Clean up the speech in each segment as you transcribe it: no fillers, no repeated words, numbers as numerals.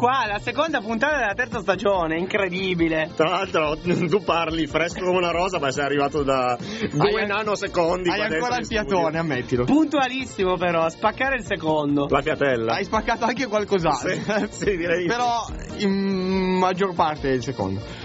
qua, la seconda puntata della terza stagione, incredibile. Tra l'altro tu parli fresco come una rosa, ma sei arrivato da 2 nanosecondi. Hai ancora il fiatone, ammettilo. Puntualissimo però, a spaccare il secondo. La fiatella. Hai spaccato anche qualcos'altro. Sì, direi. Però in maggior parte è il secondo.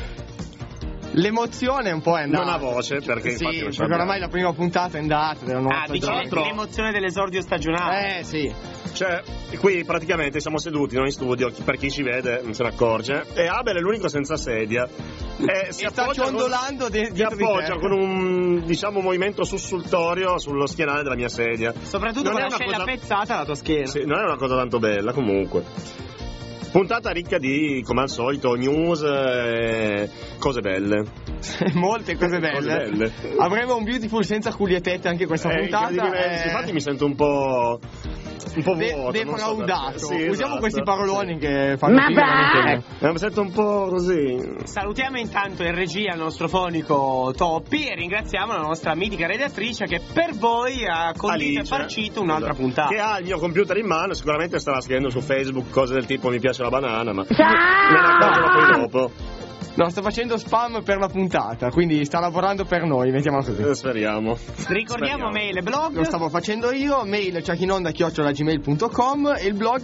L'emozione un po' è andata. Non ha voce, perché sì, infatti non perché oramai la prima puntata è andata della nuova dici l'emozione dell'esordio stagionale. sì. Cioè, qui praticamente siamo seduti noi in studio, per chi ci vede non se ne accorge, e Abel è l'unico senza sedia. Si sta ciondolando si appoggia con un, diciamo, movimento sussultorio sullo schienale della mia sedia. Soprattutto con la scella pezzata alla tua schiena. Sì, non è una cosa tanto bella, comunque. Puntata ricca di, come al solito, news e cose belle. Molte cose belle. Avremo un Beautiful senza culietette anche questa puntata. Infatti mi sento un po' vuoto, defraudato. Sì, usiamo esatto, questi paroloni che fanno mi sento un po' così. Salutiamo intanto in regia il nostro fonico Toppi e ringraziamo la nostra mitica redattrice che per voi ha condito e farcito un'altra puntata. Che ha il mio computer in mano, sicuramente starà scrivendo su Facebook cose del tipo mi piace la banana, ma me ne accorgerò poi dopo. No, sta facendo spam per la puntata, quindi sta lavorando per noi, mettiamola così. Speriamo. Ricordiamo mail e blog. Lo stavo facendo io, mail ciachinonda@gmail.com e il blog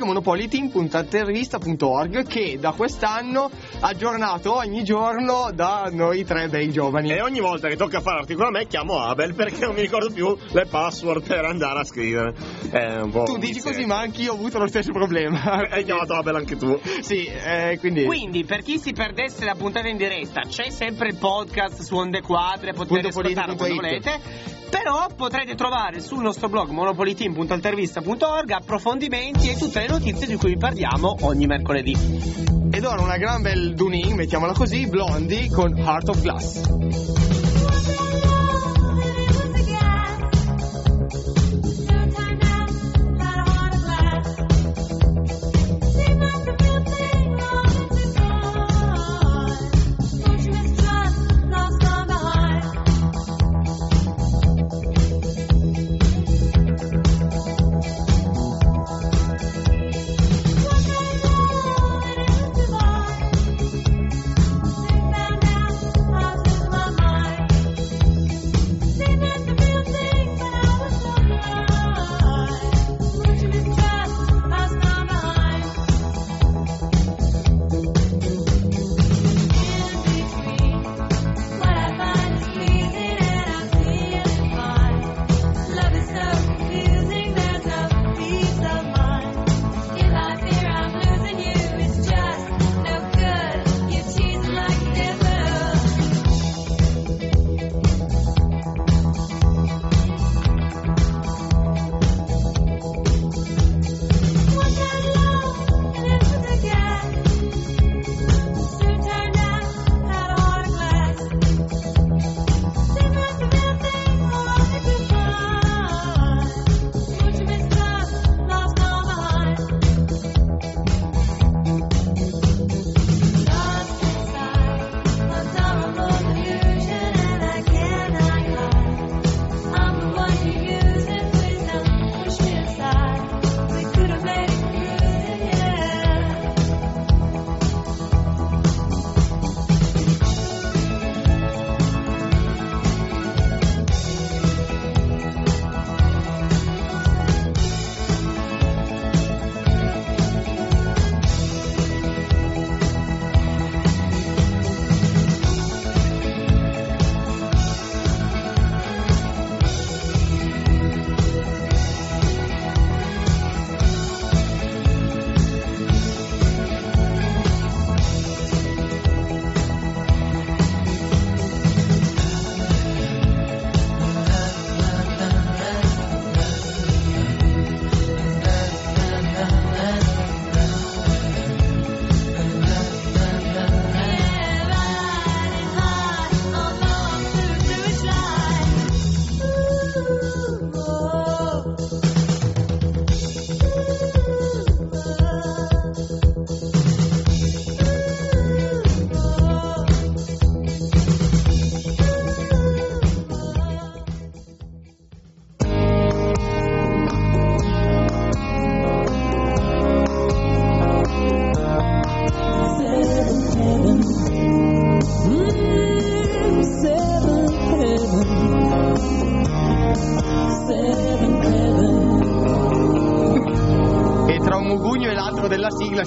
monopoliteam.intervista.org che da quest'anno aggiornato ogni giorno da noi tre bei giovani. E ogni volta che tocca fare l'articolo a me chiamo Abel perché non mi ricordo più le password per andare a scrivere. È un po'. Tu dici così, ma anch'io ho avuto lo stesso problema. Hai chiamato Abel anche tu. Sì, quindi per chi si perdesse la puntata in diretta, c'è sempre il podcast su Onde Quadre, potete ascoltarlo quando volete. Però potrete trovare sul nostro blog monopoliteam.altervista.org approfondimenti e tutte le notizie di cui vi parliamo ogni mercoledì. Ed ora una gran bel tuning, mettiamola così, Blondie con Heart of Glass.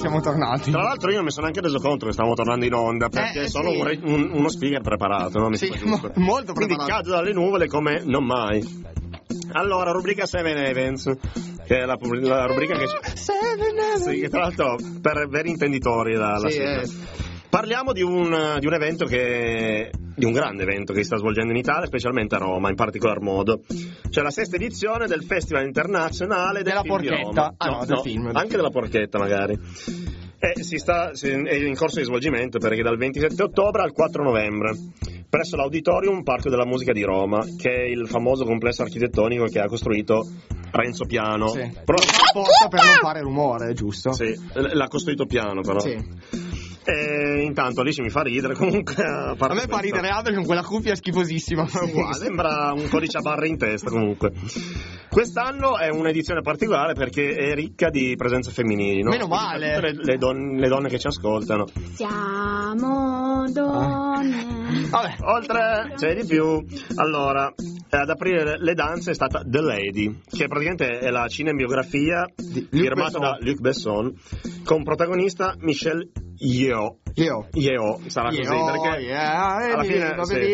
siamo tornati. Tra l'altro io non mi sono neanche reso conto che stavamo tornando in onda, perché sono uno speaker preparato, no? Molto preparato. Quindi cado dalle nuvole come non mai. Allora, rubrica 7 Events, che è la rubrica che sì, che tra l'altro per veri intenditori la Parliamo di un evento di un grande evento che si sta svolgendo in Italia, specialmente a Roma, in particolar modo. C'è la 6ª edizione del Festival Internazionale della Porchetta. Del film. Anche della Porchetta, magari. È in corso di svolgimento perché dal 27 ottobre al 4 novembre presso l'Auditorium Parco della Musica di Roma, che è il famoso complesso architettonico che ha costruito Renzo Piano. Sì. Apposta per non fare rumore, giusto? Sì, l'ha costruito Piano però. Sì. E intanto Alice mi fa ridere comunque. A me fa ridere Abel con quella cuffia schifosissima. Sembra un codice a barre in testa comunque. Quest'anno è un'edizione particolare perché è ricca di presenze femminili, no? Meno male. Tutte le donne che ci ascoltano. Siamo donne. Vabbè, oltre c'è di più. Allora, ad aprire le danze è stata The Lady, che praticamente è la cinebiografia firmata da Luc Besson, con protagonista Michelle Yeoh, sarà così perché alla fine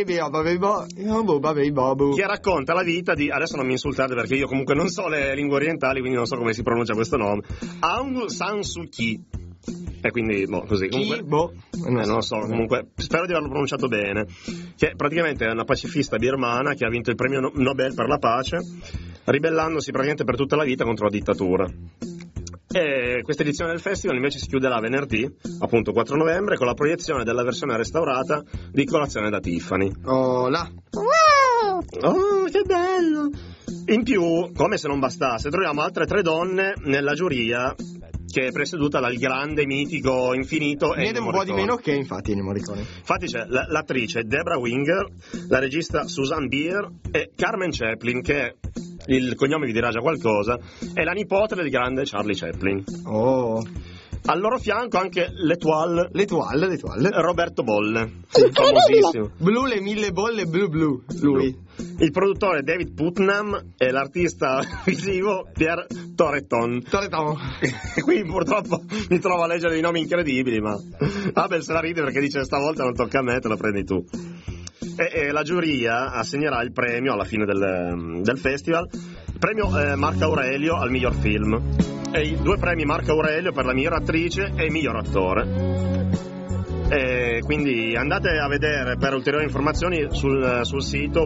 che racconta la vita di, adesso non mi insultate perché io comunque non so le lingue orientali, quindi non so come si pronuncia questo nome, Aung San Suu Kyi. E quindi così comunque non lo so, comunque spero di averlo pronunciato bene, che praticamente è una pacifista birmana che ha vinto il premio Nobel per la pace, ribellandosi praticamente per tutta la vita contro la dittatura. E questa edizione del festival invece si chiuderà venerdì, appunto 4 novembre, con la proiezione della versione restaurata di Colazione da Tiffany. Oh là! Oh, che bello! In più, come se non bastasse, troviamo altre 3 donne nella giuria, che è presieduta dal grande, mitico, infinito Ennio Morricone. Un po' di meno che infatti Ennio Morricone. Infatti c'è l'attrice Debra Winger, la regista Susan Bier e Carmen Chaplin, che il cognome vi dirà già qualcosa, è la nipote del grande Charlie Chaplin. Oh. Al loro fianco anche l'Etoile Roberto Bolle, famosissimo. Blu le 1000 bolle blu lui. Il produttore David Putnam e l'artista visivo Pierre Toreton. Qui purtroppo mi trovo a leggere dei nomi incredibili, ma Abel se la ride perché dice stavolta non tocca a me, te lo prendi tu. E la giuria assegnerà il premio alla fine del festival, il premio Marco Aurelio al miglior film e i 2 premi Marco Aurelio per la miglior attrice e il miglior attore. E quindi andate a vedere per ulteriori informazioni sul sito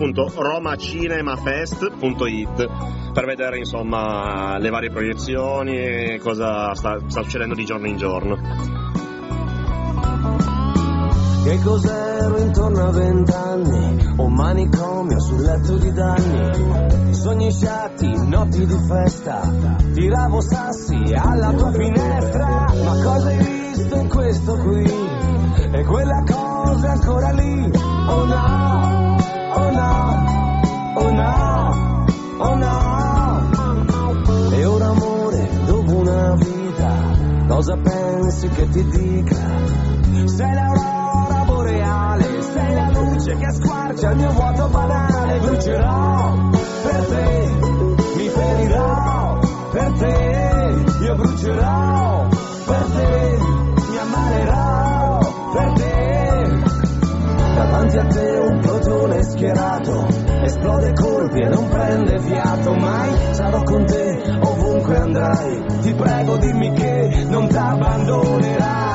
www.romacinemafest.it per vedere insomma le varie proiezioni e cosa sta succedendo di giorno in giorno. Che cos'ero intorno a 20 anni? Un manicomio sul letto di danni. Sogni sciatti, notti di festa. Tiravo sassi alla tua finestra. Ma cosa hai visto in questo qui? E quella cosa è ancora lì. Oh no, oh no, oh no, oh no. E ora amore, dopo una vita, cosa pensi che ti dica? Sei l'aurora boreale, sei la luce che squarcia il mio vuoto banale. Brucerò per te, mi ferirò per te, io brucerò per te, mi ammalerò per te. Davanti a te un protone schierato, esplode colpi e non prende fiato. Mai sarò con te ovunque andrai, ti prego dimmi che non t'abbandonerai.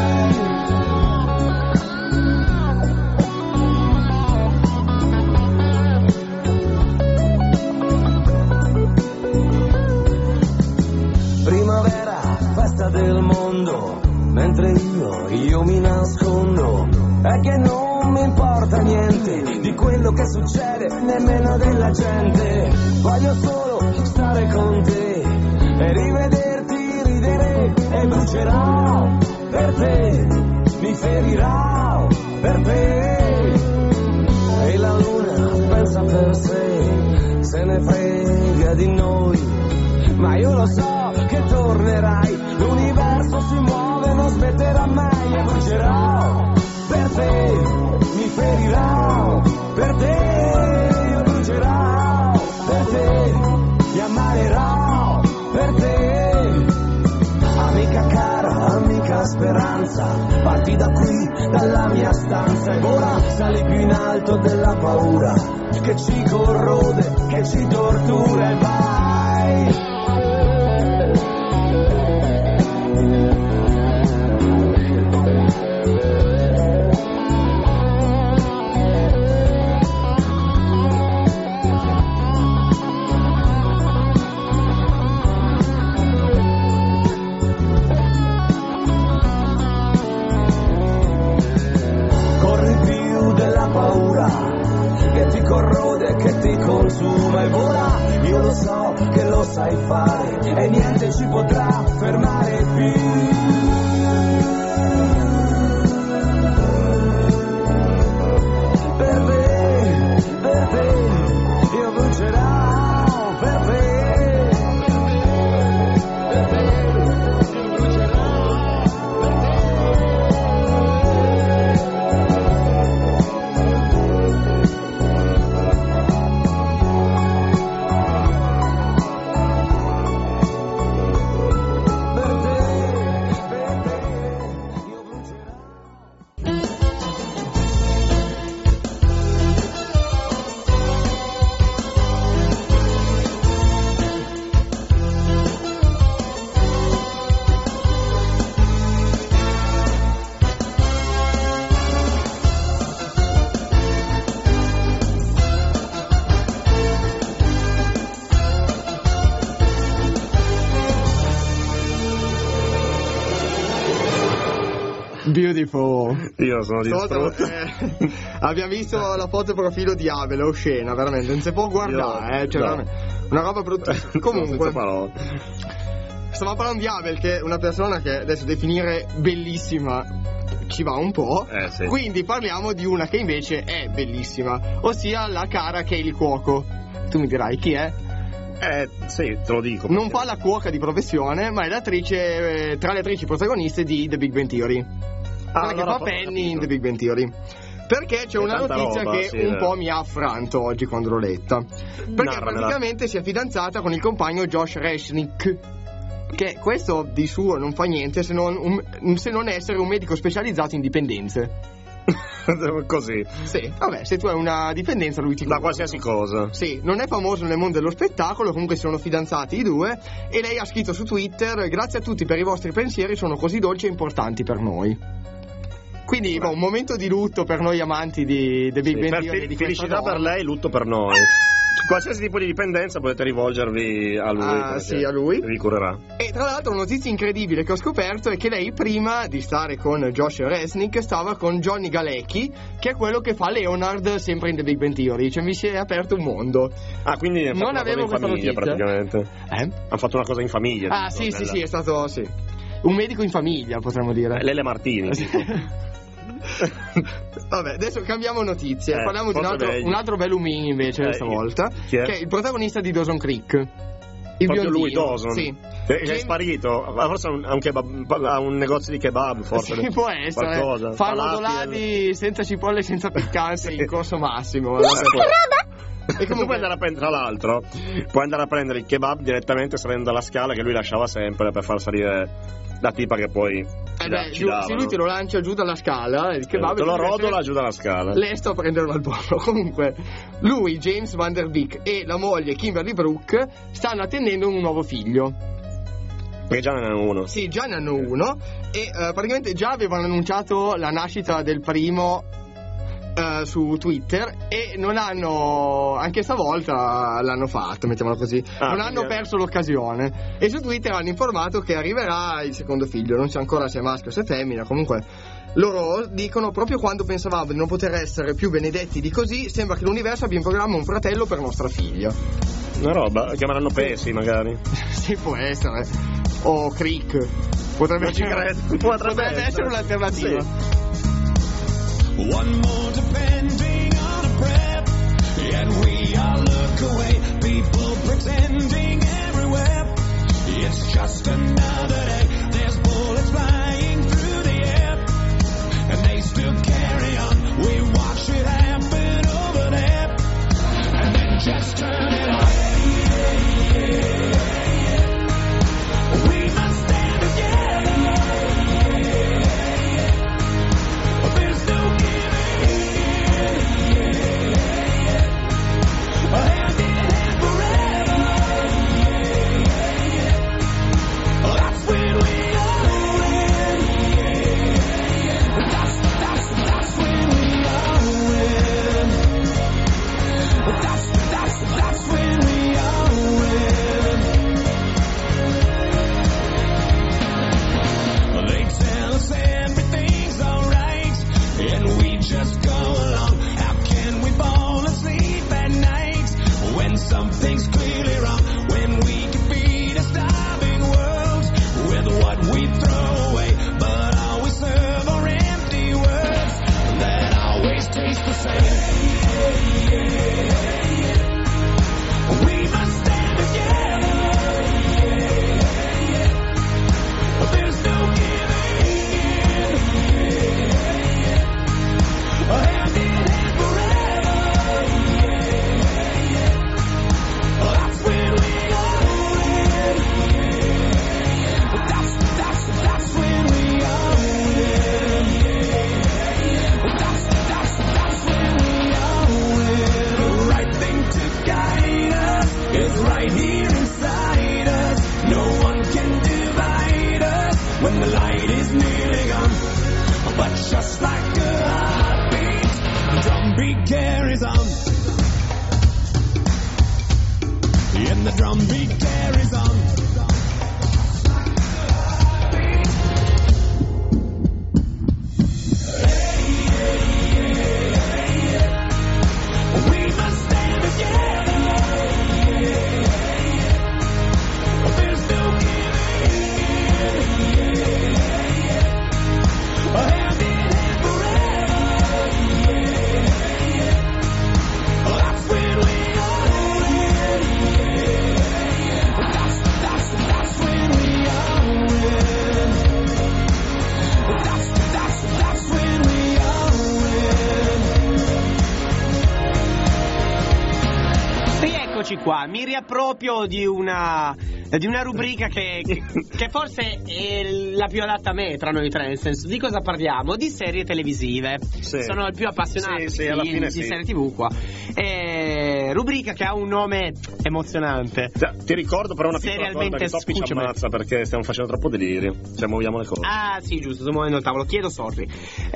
Del mondo, mentre io mi nascondo, è che non mi importa niente di quello che succede, nemmeno della gente. Voglio solo stare con te e rivederti ridere, e brucerò per te, mi ferirò per te. E la luna pensa per sé, se ne frega di noi, ma io lo so che tornerai, l'universo si muove, non smetterà mai. E brucerò per te, mi ferirò per te, io brucerò per te, mi ammalerò per te. Amica cara, casa, parti da qui, dalla mia stanza e ora sali più in alto della paura che ci corrode, che ci tortura e vai. Corrode che ti consuma e vola, io lo so che lo sai fare e niente ci potrà fermare più. Per te, io brucerò per te. Beautiful. Io sono distrutto. Abbiamo visto la foto profilo di Abel, è oscena, veramente, non si può guardare, cioè, no. Una roba brutta. Comunque, stiamo parlando di Abel, che è una persona che adesso definire bellissima ci va un po', sì. Quindi parliamo di una che invece è bellissima, ossia la cara Kaley Cuoco. Tu mi dirai chi è? Sì, te lo dico. Non fa la cuoca di professione, ma è l'attrice, tra le attrici protagoniste di The Big Bang Theory. Che fa Penny in The Big Bang Theory. Perché c'è una notizia roba, che un po' mi ha affranto oggi quando l'ho letta. Perché praticamente si è fidanzata con il compagno Josh Resnick, che questo di suo non fa niente se non essere un medico specializzato in dipendenze. Così. Sì, vabbè, se tu hai una dipendenza lui ti da qualsiasi cosa. Sì, non è famoso nel mondo dello spettacolo, comunque sono fidanzati i due e lei ha scritto su Twitter: grazie a tutti per i vostri pensieri, sono così dolci e importanti per noi. Quindi un momento di lutto per noi amanti di The Big Bang Theory. Felicità per lei, lutto per noi. Qualsiasi tipo di dipendenza potete rivolgervi a lui. Sì, a lui. Vi curerà. E tra l'altro una notizia incredibile che ho scoperto è che lei prima di stare con Josh Resnick stava con Johnny Galecki, che è quello che fa Leonard sempre in The Big Bang Theory. Cioè mi si è aperto un mondo. Quindi non avevo questa notizia praticamente. Hanno fatto una cosa in famiglia. Sì, è stato un medico in famiglia, potremmo dire. Lele Martini. Vabbè, adesso cambiamo notizie. Parliamo di un altro bell'umin invece stavolta, che è il protagonista di Dawson Creek. Il proprio biondino. Lui, Dawson. Sì. È sparito. Forse ha un negozio di kebab, forse. Sì, può essere. Qualcosa. Fanno dolati senza cipolle e senza piccante in corso massimo. E comunque puoi andare a prendere, tra l'altro, puoi andare a prendere il kebab direttamente salendo dalla scala che lui lasciava sempre per far salire la tipa che poi se lui te lo lancia giù dalla scala, il kebab te lo rodola giù dalla scala. Lei sta a prenderlo al volo. Comunque lui, James Van Der Beek, e la moglie Kimberly Brooke stanno attendendo un nuovo figlio. Perché già ne hanno uno. Sì, già ne hanno uno. E praticamente già avevano annunciato la nascita del primo su Twitter e non hanno, anche stavolta l'hanno fatto, mettiamola così, non hanno perso l'occasione, e su Twitter hanno informato che arriverà il secondo figlio, non so ancora se è maschio o se è femmina. Comunque loro dicono: proprio quando pensavamo di non poter essere più benedetti di così, sembra che l'universo abbia in programma un fratello per nostra figlia. Una roba, chiameranno Pesi magari. Sì, può essere, o Creek potrebbe essere un'alternativa. Sì. One more depending on a breath, and we all look away. People pretending everywhere. It's just another day. There's bullets flying through the air, and they still carry on. We watch it happen over there, and then just turn it off. We must stand together. just go along? How can we fall asleep at night when something's clearly wrong? When we can feed a starving world with what we throw away, but all we serve are empty words that always taste the same. We must stand together. There's no giving in. Hand in hand forever. That's when we all win. That's when we all win. That's when we all win. The right thing to guide us is right here inside us. No one can divide us when the light is nearly gone. But just like a heartbeat, the drumbeat carries on. And the drumbeat carries on. We must stand together. There's no giving in. Hand in hand forever. That's when we all win. That's when we all win. That's when we all win. Rieccoci qua, mi riapproprio di una rubrica che forse è la più adatta a me tra noi tre, nel senso, di cosa parliamo? Di serie televisive. Sì. Sono il più appassionato Sì, alla fine di sì. serie TV qua. Rubrica che ha un nome emozionante. Ti ricordo però una piccola cosa, Serialmente che Toppi ci scucciame. ammazza perché stiamo facendo troppo delirio, cioè muoviamo le cose. Ah sì, giusto, sto muovendo il tavolo, chiedo sorry.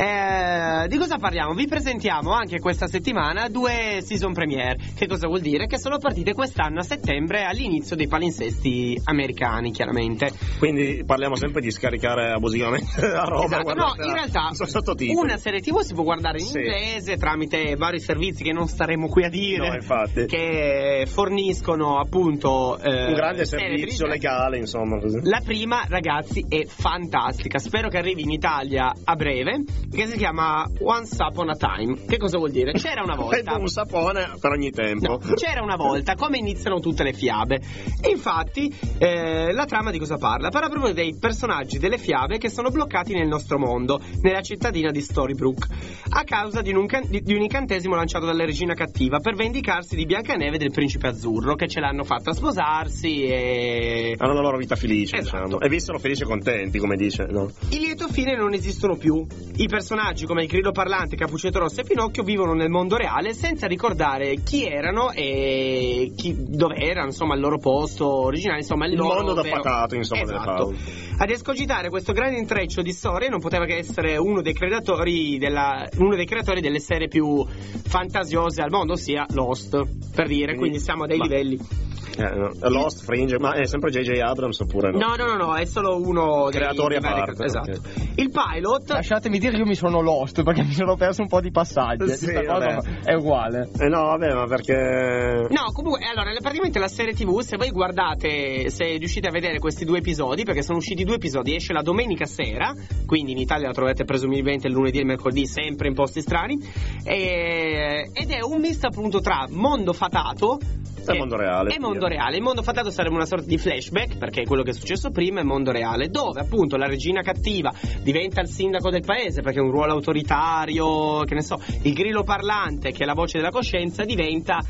Di cosa parliamo? Vi presentiamo anche questa settimana 2 season premiere. Che cosa vuol dire? Che sono partite quest'anno a settembre all'inizio dei palinsesti americani, chiaramente. Quindi parliamo sempre di scaricare abusivamente la roba. Esatto, no, in realtà una serie TV si può guardare in Sì. inglese tramite vari servizi che non staremo qui a dire, No, infatti. che forniscono appunto un grande serie servizio televisive. legale, insomma, così. La prima, ragazzi, è fantastica. Spero che arrivi in Italia a breve. Che si chiama Once Upon a Time. Che cosa vuol dire? C'era una volta. Un sapone per ogni tempo. No, c'era una volta, come iniziano tutte le fiabe. E infatti, la trama di cosa parla? Parla proprio dei personaggi delle fiabe che sono bloccati nel nostro mondo, nella cittadina di Storybrooke, a causa di un incantesimo lanciato dalla regina cattiva per vendicarsi di Biancaneve e del principe azzurro, che ce l'hanno fatta sposarsi e Hanno la loro vita felice, Esatto. diciamo. E vissero felici e contenti, come dice, no? I lieto fine non esistono più. I personaggi come il grillo parlante, Cappuccetto Rosso e Pinocchio vivono nel mondo reale senza ricordare chi erano e dove erano, insomma, il loro posto originale, insomma, il loro mondo da vero... patato, insomma, delle Esatto. favole. Ad escogitare questo grande intreccio di storie non poteva che essere uno dei creatori delle serie più fantasiose al mondo, ossia Lost, per dire, quindi siamo a dei livelli. No. Lost, Fringe, ma è sempre J.J. Abrams oppure no? No, è solo uno dei Creatori a vari parte, esatto. ok. Il pilot Lasciatemi dire, io mi sono lost perché mi sono perso un po' di passaggi. Sì, Questa cosa vabbè. è uguale. No, vabbè, ma perché... No, comunque, allora, praticamente la serie TV, se voi guardate, se riuscite a vedere questi 2 episodi, perché sono usciti 2 episodi, esce la domenica sera, quindi in Italia la trovate presumibilmente il lunedì e il mercoledì, sempre in posti strani, ed è un misto appunto tra mondo fatato E mondo reale. e mondo reale. Il mondo fatato sarebbe una sorta di flashback, perché è quello che è successo prima, è mondo reale, dove appunto la regina cattiva diventa il sindaco del paese, perché è un ruolo autoritario, che ne so, il grillo parlante, che è la voce della coscienza, diventa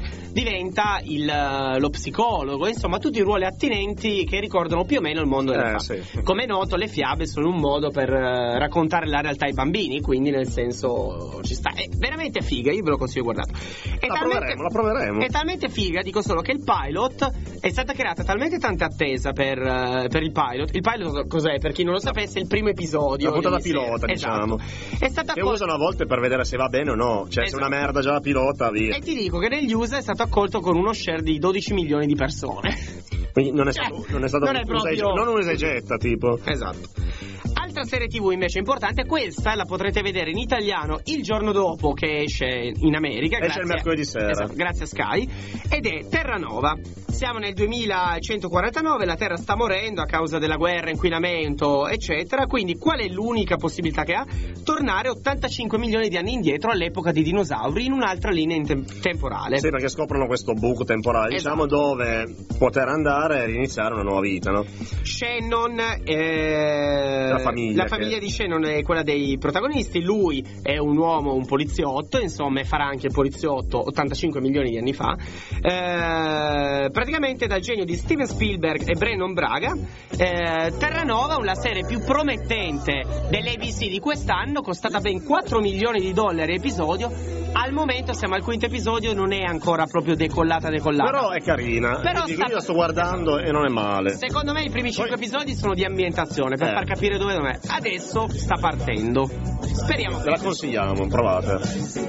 lo psicologo, insomma tutti i ruoli attinenti che ricordano più o meno il mondo della sì. Come è noto, le fiabe sono un modo per raccontare la realtà ai bambini, quindi nel senso ci sta. È veramente figa, io ve lo consiglio, guardate. La proveremo. È talmente figa, dico solo che il pilot è stata creata talmente tanta attesa per il pilot. Il pilot cos'è? Per chi non lo sapesse, è il primo episodio. La puntata di serie. pilota, Esatto. diciamo. È stata Che usano a volte per vedere se va bene o no. Cioè, se è una Esatto. merda già la pilota, via. E ti dico che negli USA è stato accolto con uno share di 12 milioni di persone. Quindi non è stato non è proprio- non un esegetta, tipo. Esatto. Altra serie TV invece importante, questa la potrete vedere in italiano il giorno dopo che esce in America. Esce il mercoledì sera. Esatto, grazie a Sky. Ed è Terranova. Siamo nel 2149, la Terra sta morendo a causa della guerra, inquinamento, eccetera. Quindi qual è l'unica possibilità che ha? Tornare 85 milioni di anni indietro all'epoca dei dinosauri in un'altra linea temporale. Sì, perché scoprono questo buco temporale, diciamo, dove poter andare e iniziare una nuova vita, no? Shannon, la famiglia di Shannon è quella dei protagonisti. Lui è un uomo, un poliziotto, insomma, e farà anche il poliziotto 85 milioni di anni fa. Praticamente dal genio di Steven Spielberg e Brandon Braga. Terranova, la serie più promettente dell'ABC di quest'anno, costata ben 4 milioni di dollari episodio. Al momento siamo al quinto episodio, non è ancora proprio decollata. Però è carina. Però io la sto guardando e non è male. Secondo me i primi 5 episodi sono di ambientazione per far capire dove non è. Adesso sta partendo. Speriamo. Te la consigliamo, provate.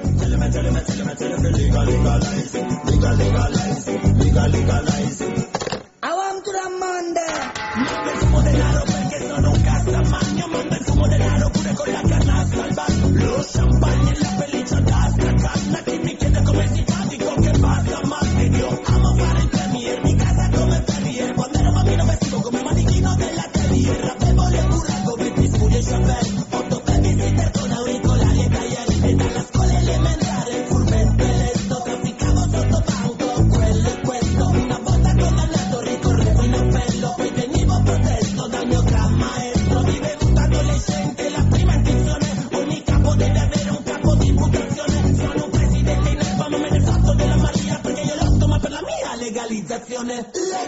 I want to the Monday. Manda il fumo denaro perché sono un cassamagno. Manda il fumo denaro pure con la canasta al bar. Lo champagne e la pelliccia d'asta. Canna chi mi chiede come si fa, dico che basta. Ma io amo fare il premier, mi casa come Perrier. Quando ero bambino vestivo come manichino della Terrier. Avevo le buraco, Britney Spears e Chapelle. 8 babysitter con auricolari e taglieri. E dalla scuola elementare il furbetto e letto. Trafficavo sotto banco, quello e questo. Una volta condannato ricorrevo in appello. Poi venivo protetto dal mio gran maestro. Divenuto adolescente, la prima intenzione. Ogni capo deve avere un capo di imputazione. Sono un presidente in erba, ma me ne faccio della Maria. Perché io lotto, ma per la mia legalizzazione.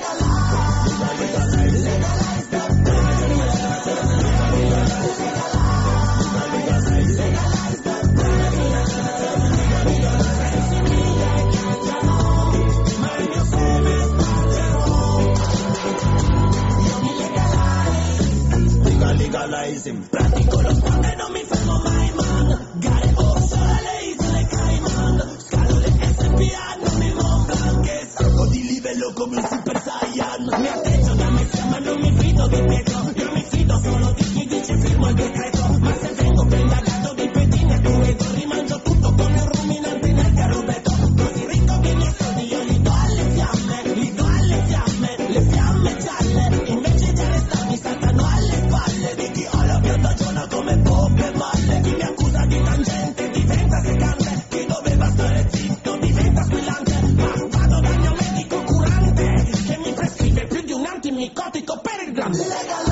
Legalizing. Pratico lo sport e non mi fermo mai, man. Gare offshore alle isole Cayman. Scalo le SPA, non mi Mont che salgo di livello come un Super Saiyan. Mi atteggio da Messia ma non mi fido di Pietro. Io mi fido solo di chi dice firmo il decreto. Ma se vengo ben indagato di pedine e tueto, rimangio tutto come un ruminante nel carrubetto. Così ricco che i miei soldi io li do alle fiamme. Li do alle fiamme, le fiamme gialle. Invece di arrestarmi saltano alle spalle di chi ho la pianta giorna come Bob e Malle. Chi mi accusa di tangente diventa secante. Chi doveva stare zitto diventa squillante. Ma vado dal mio medico curante che mi prescrive più di un antimicotico per il grande.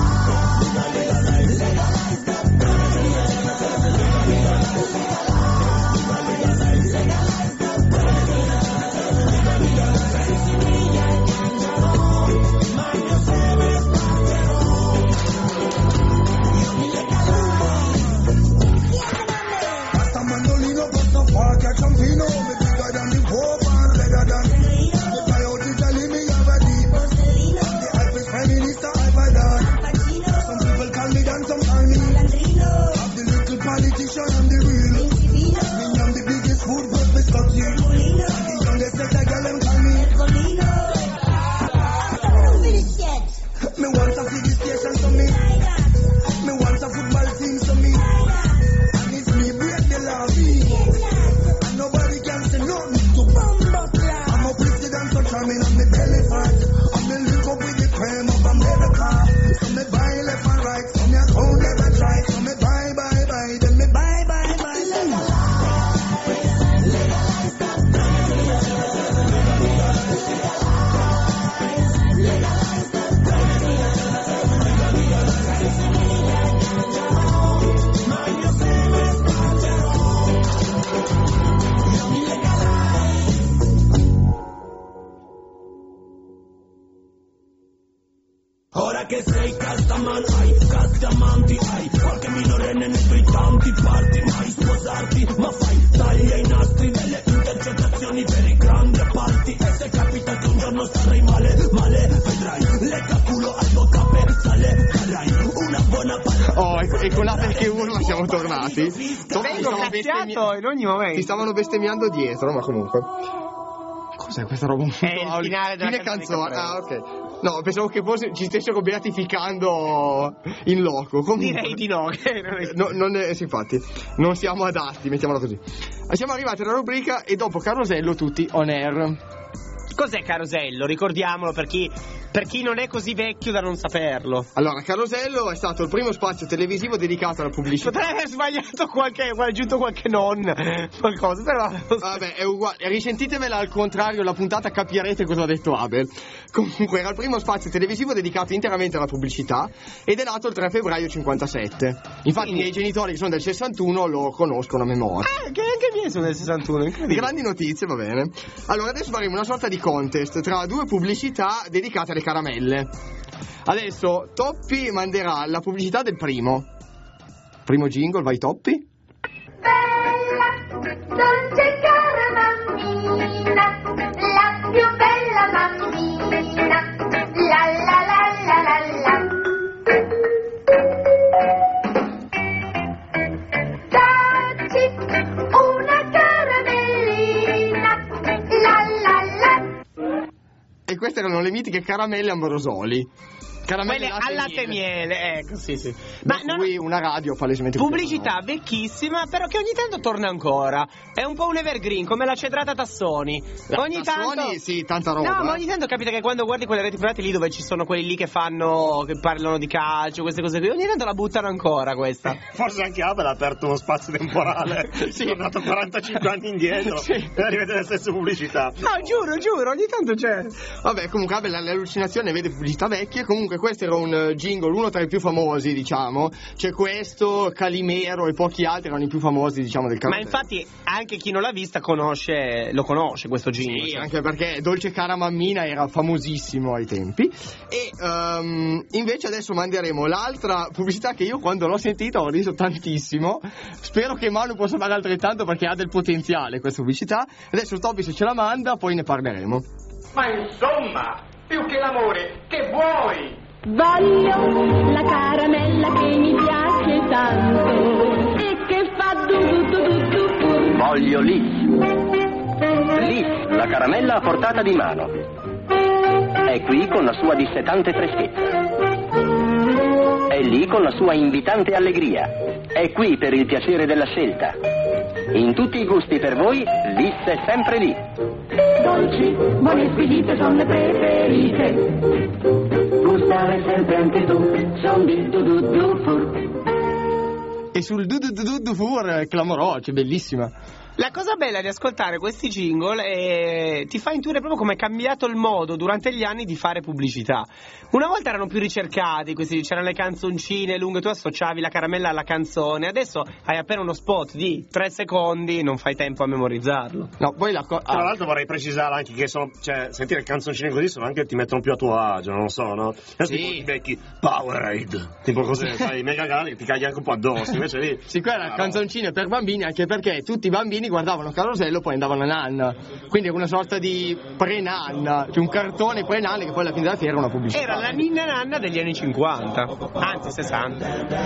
Pasta mandolino, pasta forca, ciampino, me bigger than the Pope and redder than the coyote Italy, me have a deep. I'm the hypest prime minister I've done. Some people call me Dan, some call me I'm the little politician, I'm the real. Me, I'm the biggest food but biscotti. I'm the youngest letter girl, them call me. Me want a TV station to me. Me want a football team to me. And it's me break the law. And nobody can say nothing to me. I'm a president so charming on me belly fat. I'm the link up with the cream of America. So me buy left and right. So me account never try. So me buy. Then me buy. Ora che sei castaman, hai castamanti, hai qualche minorenne nei tuoi tanti parti, mai sposarti, ma fai taglia ai nastri delle intercettazioni per i grandi appalti. E se capita che un giorno starai male, vedrai, lecca culo al tuo capezzale, carai una buona palla. Oh, e con la perché urla siamo tornati. Vengo cazziato in ogni momento. Ti stavano bestemmiando dietro, ma comunque. Cos'è questa roba? È il finale della canzone. Ah, ok. No, pensavo che forse ci stessero beatificando in loco. Comunque, direi di no. Sì, infatti, non siamo adatti, mettiamola così. Siamo arrivati alla rubrica e dopo Carosello tutti on air. Cos'è Carosello? Ricordiamolo per chi non è così vecchio da non saperlo. Allora, Carosello è stato il primo spazio televisivo dedicato alla pubblicità. Potrei aver sbagliato aggiunto qualche qualcosa, però vabbè, è uguale. Risentitemela al contrario la puntata, capirete cosa ha detto Abel. Comunque era il primo spazio televisivo dedicato interamente alla pubblicità ed è nato il 3 febbraio 57. Infatti i miei genitori che sono del 61 lo conoscono a memoria. Che anche i miei sono del 61, incredibile. Grandi notizie, va bene. Allora adesso faremo una sorta di contest tra due pubblicità dedicate alle caramelle. Adesso Toppi manderà la pubblicità del primo jingle, vai Toppi. Bella, dolce cara mammina, la più bella mammina, la la la la la la. Dacci una caramellina, la la la. E queste erano le mitiche caramelle Ambrosoli. Caramelle al latte e miele, ecco, sì. Ma qui una radio palesemente pubblicità vecchissima, però che ogni tanto torna ancora. È un po' un evergreen, come la cedrata Tassoni. Ogni tanto sì, tanta roba. No, ma ogni tanto capita che quando guardi quelle reti private lì dove ci sono quelli lì che parlano di calcio, queste cose qui, ogni tanto la buttano ancora questa. Forse anche Abel ha aperto uno spazio temporale. Sì, è tornato 45 anni indietro. Sì. E arrivate le stesse pubblicità. No, giuro, ogni tanto c'è. Vabbè, comunque Abel ha l'allucinazione, vede pubblicità vecchie. Comunque questo era un jingle, uno tra i più famosi, diciamo. C'è questo, Calimero e pochi altri erano i più famosi, diciamo, del Carosello. Ma infatti anche chi non l'ha vista lo conosce questo jingle. Sì, anche perché Dolce cara mammina era famosissimo ai tempi. E invece adesso manderemo l'altra pubblicità che io quando l'ho sentita ho riso tantissimo. Spero che Manu possa fare altrettanto perché ha del potenziale questa pubblicità. Adesso Toby se ce la manda, poi ne parleremo. Ma insomma, più che l'amore, che vuoi? Voglio la caramella che mi piace tanto e che fa du. Voglio Lis, la caramella a portata di mano. È qui con la sua dissetante freschezza. È lì con la sua invitante allegria. È qui per il piacere della scelta. In tutti i gusti per voi, Lis è sempre lì. Dolci, buone e squisite sono le preferite. Gustare sempre anche tu, son di du fur. E sul du fur clamoroso, bellissima. La cosa bella di ascoltare questi jingle è ti fa intuire proprio come è cambiato il modo durante gli anni di fare pubblicità. Una volta erano più ricercati, c'erano le canzoncine lunghe, tu associavi la caramella alla canzone, adesso hai appena uno spot di 3 secondi, non fai tempo a memorizzarlo. No, poi tra l'altro vorrei precisare anche che sentire canzoncine così anche ti mettono più a tuo agio, non lo so, no? Adesso tipo ti becchi Powerade, tipo così, sai, mega gani, ti cagli anche un po' addosso, invece lì. Sì, quella canzoncine per bambini, anche perché tutti i bambini guardavano Carosello, poi andavano a Nanna, quindi è una sorta di pre-Nanna, cioè un cartone pre-Nanna che poi alla fine della fiera era una pubblicità. Era la ninna nanna degli anni 50, anzi 60.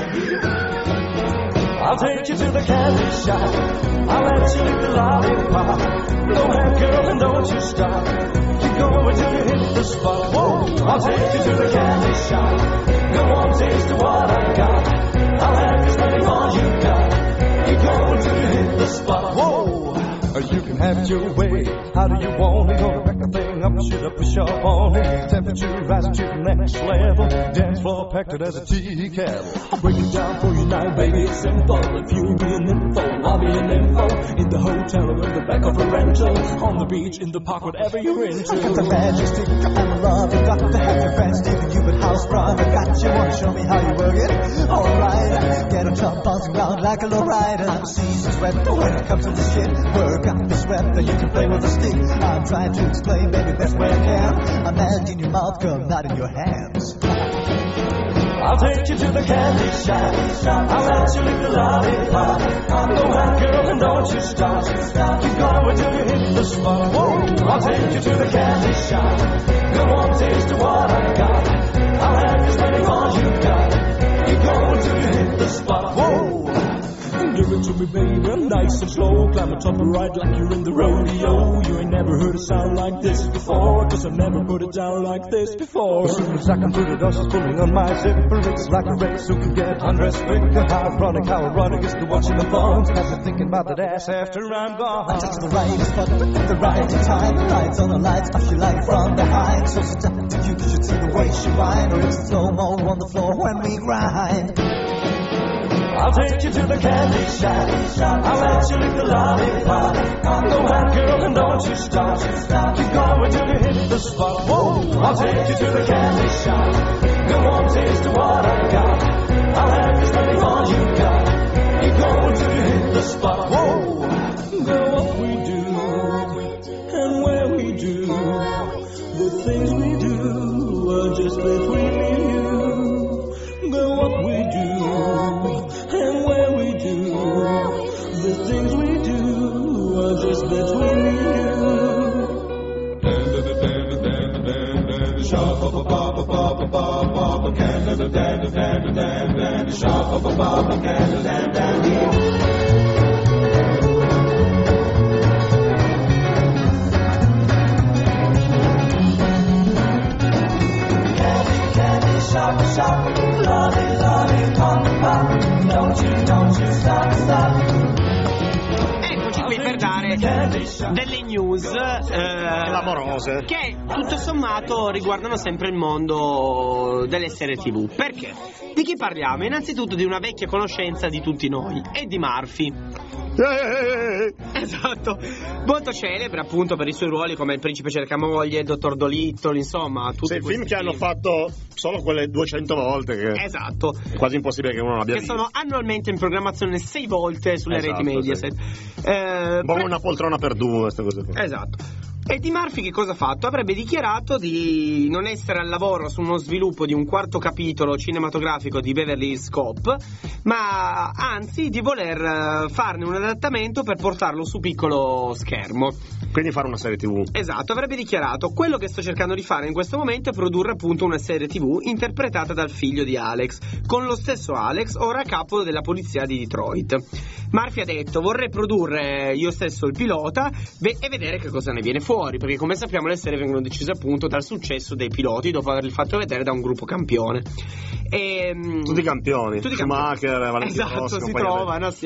I'll take you to the candy shop, I'll let you lick the lollipop. Go ahead girl and don't you stop, keep going till you hit the spot. Whoa. I'll take you to the candy shop, come on taste what I got. I'll have you spending all you got, keep going till you hit the spot. Whoa. You can have it your way, how do you want it? Gonna back the thing up, should I push up on it? Temperature rising to the next level, dance floor packed it as a tea kettle. I'll break it down for you now, baby, it's simple. If you'll be an info, I'll be an info. In the hotel or in the back of a rental, on the beach, in the park, whatever you're into. I got the magic stick and the love, you got to have your friends giving you a house bride. I got you, wanna show me how you work it? Alright, get a top bouncing around like a lowrider. I'm seasoned sweat when it comes to this shit. Work out this rep that you can play with a stick. I'm trying to explain, baby, best way I can. I'm melting in your mouth, girl, not in your hands. I'll take you to the candy shop, I'll let you lick the lollipop. Go ahead, girl, and don't you stop, keep going till you hit the spot. Whoa. I'll take you to the candy shop, come on, taste what I got. I'll have you spending all you got, keep going till you hit the spot. Whoa. Give it to me, baby, nice and slow. Climb on top of right like you're in the rodeo. You ain't never heard a sound like this before, 'cause I've never put it down like this before. As soon as I come through the door, she's pulling on my zipper. It's like a race who can get undressed quicker. How ironic is to watching the phones. Got me thinking about that ass after I'm gone. I touch the right spot at the right time. The lights on the lights, I feel like from behind. So seductive, you should see the way she whine. Or it's slow-mo on the floor when we grind. I'll take you to the candy shop. I'll let you lick the lollipop. Go ahead, girl, and don't you stop. Keep going till you hit the spot. Whoa! I'll take you to the candy shop. Come on, taste of what I got. I'll have you spending all you got. Keep going till you hit the spot. Whoa! Girl, what we do and where we do, the things we do are just between me and you. Girl, what we do and where we do, the things we do are just between me and Shop, lolly, pop, don't you stop. Eccoci qui per dare delle news clamorose che tutto sommato riguardano sempre il mondo delle serie TV. Perché? Di chi parliamo? Innanzitutto di una vecchia conoscenza di tutti noi, Eddie Murphy. Esatto, molto celebre appunto per i suoi ruoli come Il principe cerca moglie, Il dottor Dolittle, insomma tutti film che hanno fatto solo quelle 200 volte che esatto, è quasi impossibile che uno non abbia visto, che sono annualmente in programmazione 6 volte sulle reti Mediaset, sì. Una poltrona per due, queste cose qua. Esatto. Eddie Murphy che cosa ha fatto? Avrebbe dichiarato di non essere al lavoro su uno sviluppo di un quarto capitolo cinematografico di Beverly Hills Cop, ma anzi di voler farne un adattamento per portarlo su piccolo schermo. Quindi fare una serie TV. Esatto, avrebbe dichiarato: quello che sto cercando di fare in questo momento è produrre appunto una serie TV interpretata dal figlio di Alex, con lo stesso Alex, ora a capo della polizia di Detroit. Murphy ha detto: vorrei produrre io stesso il pilota e vedere che cosa ne viene fuori, perché come sappiamo le serie vengono decise appunto dal successo dei piloti dopo averli fatto vedere da un gruppo campione. Tutti campioni. Schumacher, Valentino esatto, Rossi, si trovano, sì.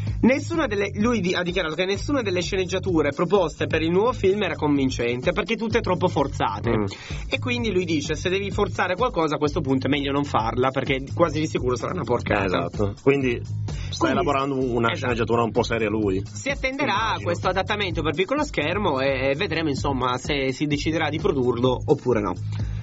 Lui ha dichiarato che nessuna delle sceneggiature proposte per il nuovo film era convincente, perché tutte troppo forzate. E quindi lui dice: se devi forzare qualcosa a questo punto è meglio non farla, perché quasi di sicuro sarà una porcata. Esatto. Quindi sta elaborando una sceneggiatura un po' seria lui. Si attenderà a questo adattamento per piccolo schermo e vedremo insomma se si deciderà di produrlo oppure no.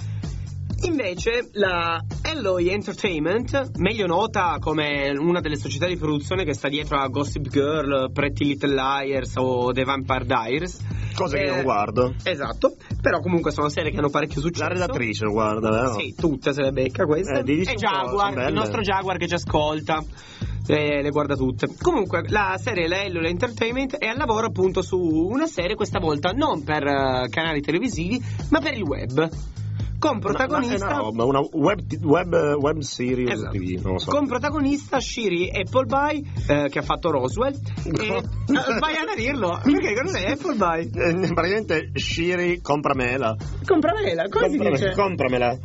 Invece la Alloy Entertainment, meglio nota come una delle società di produzione che sta dietro a Gossip Girl, Pretty Little Liars o The Vampire Diaries, cose che non guardo. Esatto, però comunque sono serie che hanno parecchio successo. La redattrice lo guarda, vero? Sì, tutte se le becca queste. E Jaguar, il nostro Jaguar che ci ascolta, le guarda tutte. Comunque la serie la Alloy Entertainment è al lavoro appunto su una serie, questa volta non per canali televisivi ma per il web, con protagonista una web series, esatto, TV, non lo so. Con protagonista Shiri Appleby, che ha fatto Roswell. Sbagliate a dirlo, perché non è Appleby? Praticamente Shiri compramela, come si dice? Compramela.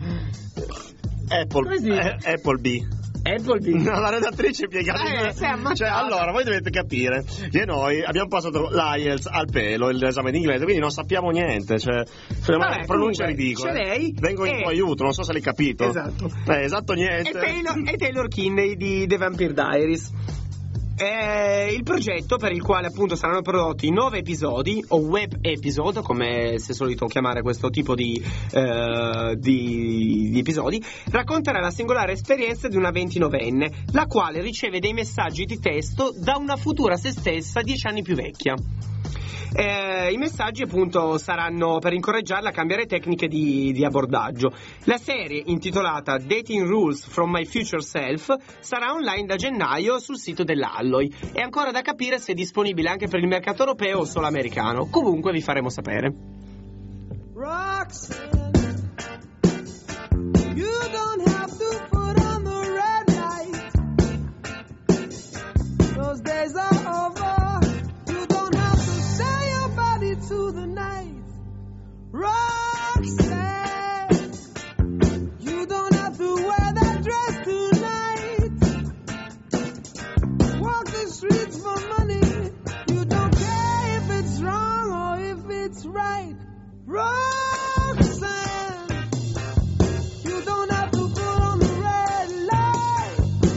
Appleby. No, la redattrice piegata. Cioè, allora, voi dovete capire che noi abbiamo passato l'IELTS al pelo, l'esame d'inglese, quindi non sappiamo niente. Cioè, pronuncia ridicola. Vengo in tuo aiuto, non so se l'hai capito. Esatto. Esatto, niente. E Taylor Kinney di The Vampire Diaries. Il progetto, per il quale appunto saranno prodotti 9 episodi o web episode, come si è solito chiamare questo tipo di episodi, racconterà la singolare esperienza di una 29enne, la quale riceve dei messaggi di testo da una futura se stessa 10 anni più vecchia. I messaggi appunto saranno per incoraggiarla a cambiare tecniche di abbordaggio. La serie, intitolata Dating Rules from My Future Self, sarà online da gennaio sul sito dell'Alloy. È ancora da capire se è disponibile anche per il mercato europeo o solo americano. Comunque vi faremo sapere. Roxanne, you don't have to put on the red light, 'cause those days are over. You don't have to sell your body to the night. Roxanne, you don't have to wear that dress tonight. Walk the streets for money. You don't care if it's wrong or if it's right. Roxanne, you don't have to put on the red light.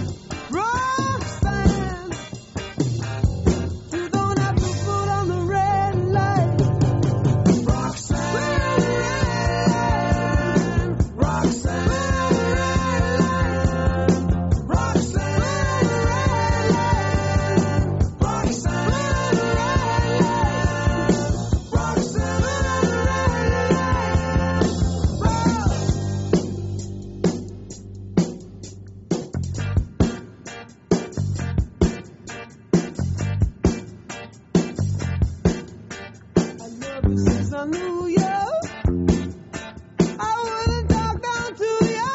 Roxanne, you don't have to put on the red light. Roxanne, Roxanne, Roxanne, since I knew you, I wouldn't talk down to you.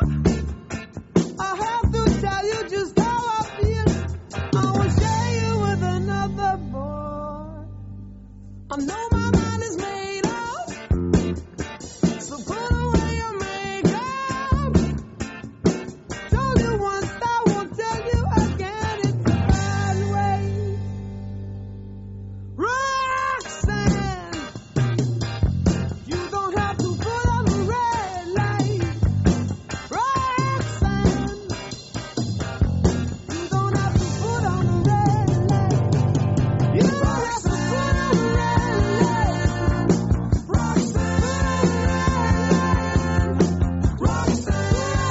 I have to tell you just how I feel. I won't share you with another boy. I know my mind is made up, so put away your makeup. Told you once, I won't tell you again. It's the bad way. Roxanne, you don't have to put on the red light. Roxanne, you don't have to put on the red light. You don't have to put on the red light. Roxanne, Roxanne,